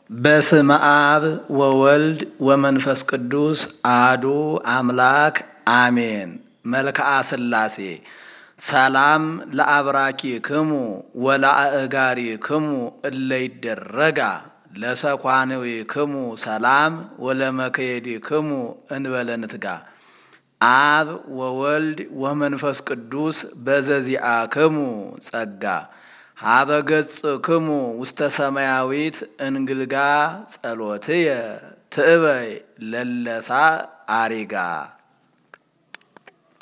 በስመ አብ ወወልድ ወመንፈስ ቅዱስ አሐዱ አምላክ አሜን። መልክዓ ሥላሴ ሰላም ለአብራኪክሙ ወለአእጋሪክሙ እለ ይደረጋ ለሰኳንዊክሙ ሰላም ወለመክየዲክሙ እንበለ ንትጋ። አብ ወወልድ ወመንፈስ ቅዱስ በዘዚአክሙ ጸጋ ሀበ ገጽክሙ ውስተ ሰማያዊት እንግልጋ ጸሎትየ ትእበይ ለለሳ አሪጋ